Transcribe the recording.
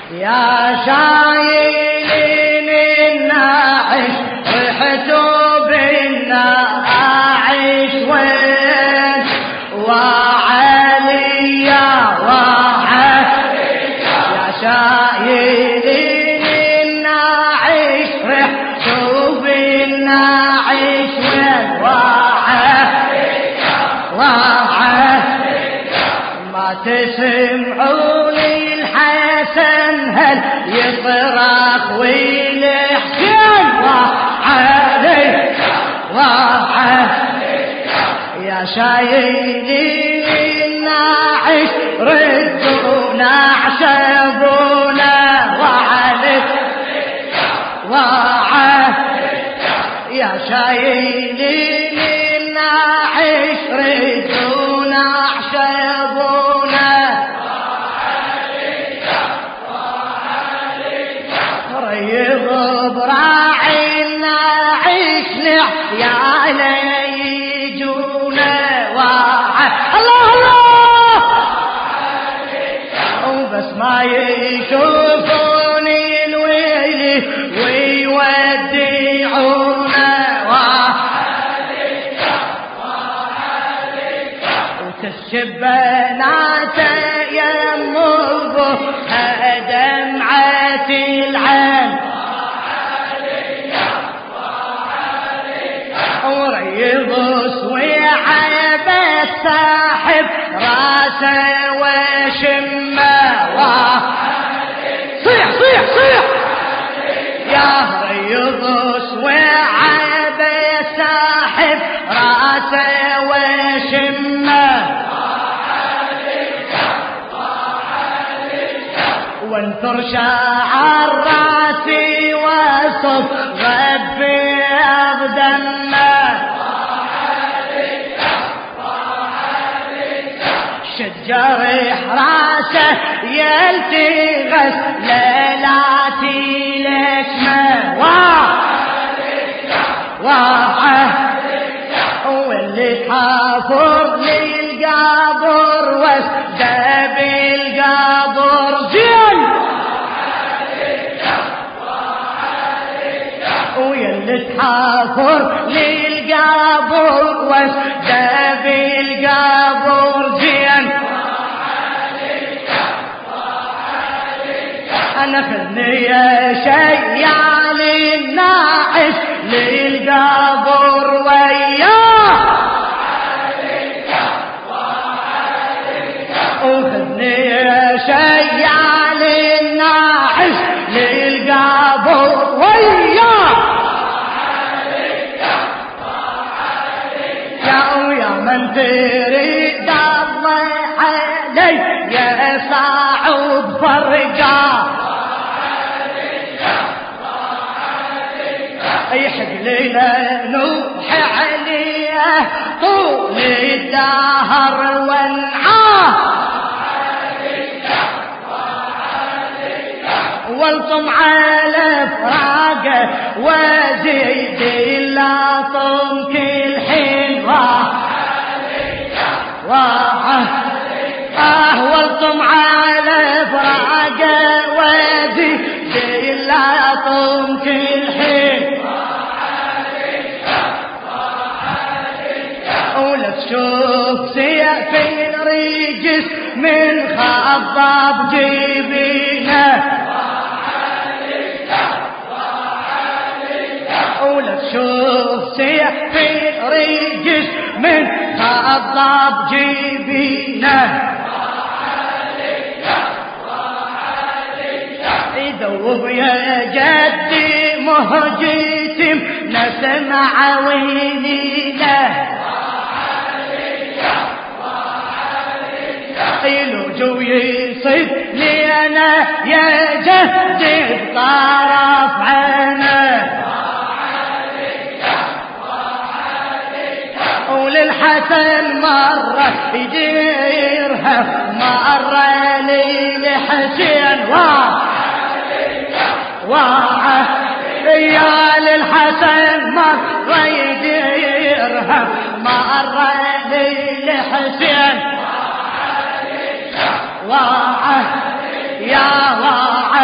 يا شايلين الناعش رحتوا بالناعش وين وعلي يا شايلين الناعش رحتوا بالناعش وين ما تسمعوني الحسن هل يصرخ والحسين وعليك يا شايلين الناعش ردونا عشبونا وعليك يا شايلين الناعش ردونا عشبونا ريض براعي الناعش لعيال يجونا الله وبس ما يشوفوني الويلي ويودعونا وتسبنات يم البها دمعة العين وريض صويعة بالساحب راسه وشمه صيح يا ريض صويعة بالساحب راسه وشمه وانثر شعر راسي وصف غبي دمه شجرح راسه يلتغس ليلاتي لشمه واللي تحافر للقبر وسدب القبر زين ويلي تحافر للقبر وسدب القبر زين انا خذني يا شيال الناعش للقبر وياه وخذني يا شيال الناعش للقبر وياه يا من تريد الله علي يا صعب فرقه يحق لنا نوح عليه طول الدهر وانعاه والطم على فراقه وزيد اللطم كل حين والطم على فراقه وزيد اللطم كل حين ولا تشوف سيف الرجس من خضب جبينه ولا تشوف سيف الرجس من خضب جبينه يذوب يا جدي مهجتم نسمع ويليله يلوجو يصيد لي انا يا جدي بطرف عينه وللحسن مرة يديرها مرة للحسين يا للحسن مرة يديرها مرة للحسين يا